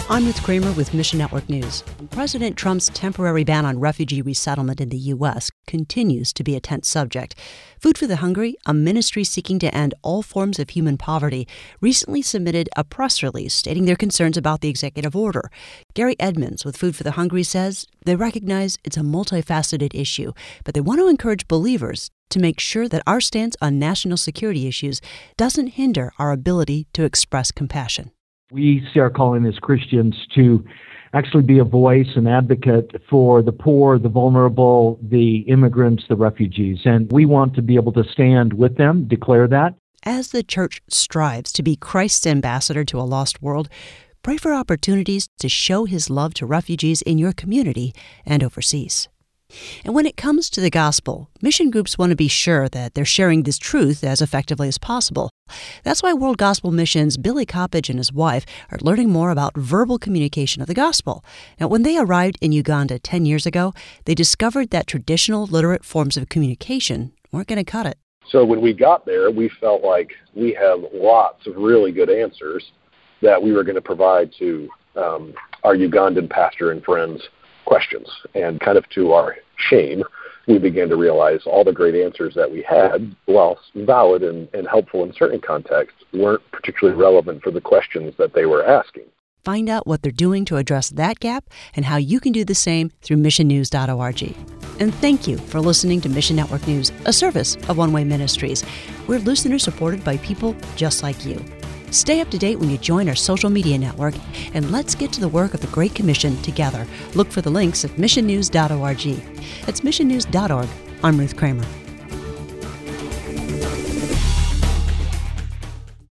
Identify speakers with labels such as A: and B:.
A: I'm Ruth Kramer with Mission Network News. President Trump's temporary ban on refugee resettlement in the U.S. continues to be a tense subject. Food for the Hungry, a ministry seeking to end all forms of human poverty, recently submitted a press release stating their concerns about the executive order. Gary Edmonds with Food for the Hungry says they recognize it's a multifaceted issue, but they want to encourage believers to make sure that our stance on national security issues doesn't hinder our ability to express compassion.
B: We see our calling as Christians to actually be a voice, an advocate for the poor, the vulnerable, the immigrants, the refugees. And we want to be able to stand with them, declare that.
A: As the church strives to be Christ's ambassador to a lost world, pray for opportunities to show his love to refugees in your community and overseas. And when it comes to the gospel, mission groups want to be sure that they're sharing this truth as effectively as possible. That's why World Gospel Mission's Billy Coppage and his wife are learning more about verbal communication of the gospel. Now, when they arrived in Uganda 10 years ago, they discovered that traditional literate forms of communication weren't going to cut it.
C: So when we got there, we felt like we had lots of really good answers that we were going to provide to our Ugandan pastor and friends' questions. And kind of to our shame, we began to realize all the great answers that we had, while valid and helpful in certain contexts, weren't particularly relevant for the questions that they were asking.
A: Find out what they're doing to address that gap and how you can do the same through missionnews.org. And thank you for listening to Mission Network News, a service of One Way Ministries. We're listeners supported by people just like you. Stay up to date when you join our social media network, and let's get to the work of the Great Commission together. Look for the links at missionnews.org. That's missionnews.org. I'm Ruth Kramer.